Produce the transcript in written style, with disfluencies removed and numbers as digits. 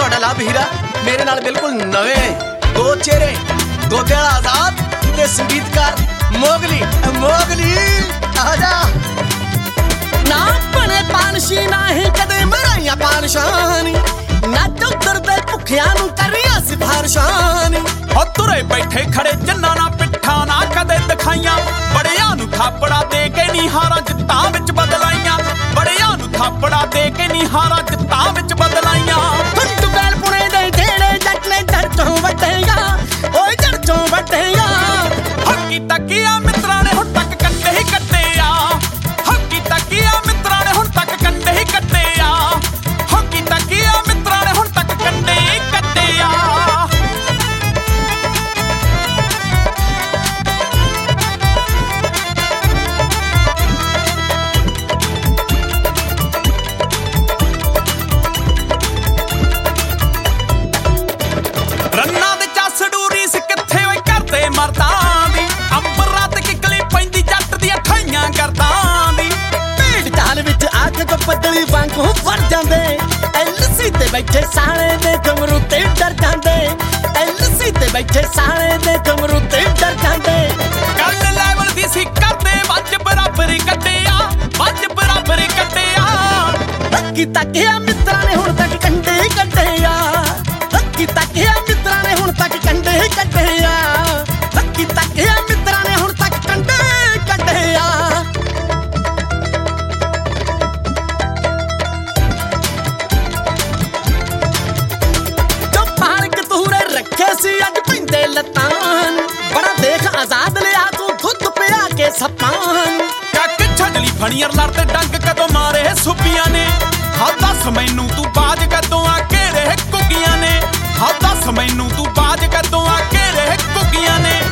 ਤੁਹਾਡਾ ਲਵ ਹੀਰਾ ਮੇਰੇ ਨਾਲ ਬਿਲਕੁਲ ਨਵੇਂ ਨੇ। ਦੋ ਚਿਹਰੇ, ਦੋਦੇ ਵਾਲਾ ਆਜ਼ਾਦ ਤੇ ਸੰਗੀਤਕਾਰ ਮੋਗਲੀ। ਮੋਗਲੀ ਆ ਜਾ ਨਾ ਬਣੇ ਪਾਨਸ਼ੀ ਨਹੀਂ ਕਦੇ ਮਰਾਈਆਂ ਪਾਨਸ਼ਾਨੀ ਨਾ ਚੌਧਰ ਦੇ ਭੁੱਖਿਆਂ ਨੂੰ ਕਰੀਆਂ ਸਿਫਾਰਸ਼ਾਂ ਹੋ ਤੁਰੇ ਬੈਠੇ ਖੜੇ ਜੰਨਾ ਨਾ ਪਿੱਠਾ ਨਾ ਕਦੇ ਦਿਖਾਈਆਂ ਬੜਿਆਂ ਨੂੰ ਥਾਪੜਾ ਦੇ ਕੇ ਨੀ ਹਾਰਾਂ ਜਿੱਤਾਂ ਵਿੱਚ ਬਦਲਾਈਆਂ ਬੜਿਆਂ ਨੂੰ ਥਾਪੜਾ ਦੇ ਕੇ ਨੀ ਹਾਰਾਂ ਜਿੱਤਾਂ ਵਿੱਚ ਬਦਲਾਈਆਂ ਫੁੱਟ ਬੈਲ ਪੁਣੇ ਦੇ ਢੇੜੇ ਜੱਟ ਨੇ ਜੜ ਚੋਂ ਵੱਟੇਗਾ ਓਏ ਜੜ ਚੋਂ ਵੱਟੇਗਾ ਹੱਕੀ ਤੱਕਿਆ ਮਿੱਤਰਾਂ ਨੇ ਹੁਣ ਤੱਕ ਕੰਡੇ ਹੀ ਕੱਟੇ ਆ ਹੱਕੀ ਤੱਕਿਆ ਮਿੱਤਰਾਂ ਨੇ ਹੁਣ ਤੱਕ ਕੰਡੇ ਹੀ ਕੱਟੇ ਆ ਹੱਕੀ ਤੱਕਿਆ ਮਿੱਤਰਾਂ ਨੇ ਹੁਣ ਤੱਕ ਕੰਡੇ ਹੀ ਕੱਟੇ ਆ ਰੰਨਾਂ ਦੇ ਚੱਸ ਡੂਰੀ ਸੀ ਕਿੱਥੇ ਓਏ ਕਰਦੇ ਮਰਦਾਂ ਦੀ ਅੰਬਰਾਂ ਤੇ ਕਿਕਲੀ ਪੈਂਦੀ ਜੱਟ ਦੀਆਂ ਖਾਈਆਂ ਕਰਦਾਂ ਦੀ ਭੀੜ ਢਾਲ ਵਿੱਚ ਅੱਖ ਕੋ ਬੱਦਲੀ ਵਾਂਗੂ ਫੜ ਜਾਂਦੇ ਐਲਸੀ ਤੇ ਬੈਠੇ ਸਾਲੇ ਦੇ ਕਮਰੂ ਤੇ ਡਰ ਜਾਂਦੇ ਐਲਸੀ ਤੇ ਬੈਠੇ ਸਾਲੇ ਦੇ ਕਮਰੂ ਤੇ ਡਰ ਜਾਂਦੇ ਗੱਲ ਲੈਵਲ ਦੀ ਸੀ ਕਰਦੇ ਵੱਜ ਬਰਾਬਰ ਕੱਟਿਆ ਵੱਜ ਬਰਾਬਰ ਕੱਟਿਆ ਹੱਕੀ ਤੱਕਿਆ ਮਿੱਤਰਾਂ ਨੇ ਹੁਣ ਤੱਕ ਕੰਡੇ ਹੀ ਕੱਢੇ ਆ ਹੱਕੀ ਤੱਕਿਆ ਮਿੱਤਰਾਂ ਨੇ ਹੁਣ ਤੱਕ ਕੰਡੇ ਹੀ ਕੱਢੇ ਆ ਹੱਕੀ ਤੱਕਿਆ ਮਿੱਤਰਾਂ ਨੇ ਹੁਣ ਤੱਕ ਕੰਡੇ ਕੱਢੇ ਆ ਜੋ ਪਾਲਕ ਤੂਰੇ ਰੱਖੇ ਸੀ ਅੱਜ ਪੈਂਦੇ ਲੱਤਾਂ ਬੜਾ ਦੇਖ ਆਜ਼ਾਦ ਲਿਆ ਤੂੰ ਦੁੱਧ ਪਿਆ ਕੇ ਸੱਪਾਂ ਕੱਕ ਛੱਡਲੀ ਫਣੀਅਰ ਲੜ ਤੇ ਡੰਗ ਕਦੋਂ ਮਾਰੇ ਸੁੱਪੀਆਂ ਨੇ ਹਾਂ ਦੱਸ ਮੈਨੂੰ ਤੂੰ ਬਾਜ ਕਦੋਂ ਆ ਕੇ ਰਹੇ ਕੁੱਗੀਆਂ ਨੇ ਹਾਂ ਦੱਸ ਮੈਨੂੰ ਤੂੰ ਬਾਜ ਕਦੋਂ ਆ ਕੇ ਰਹੇ ਕੁੱਗੀਆਂ ਨੇ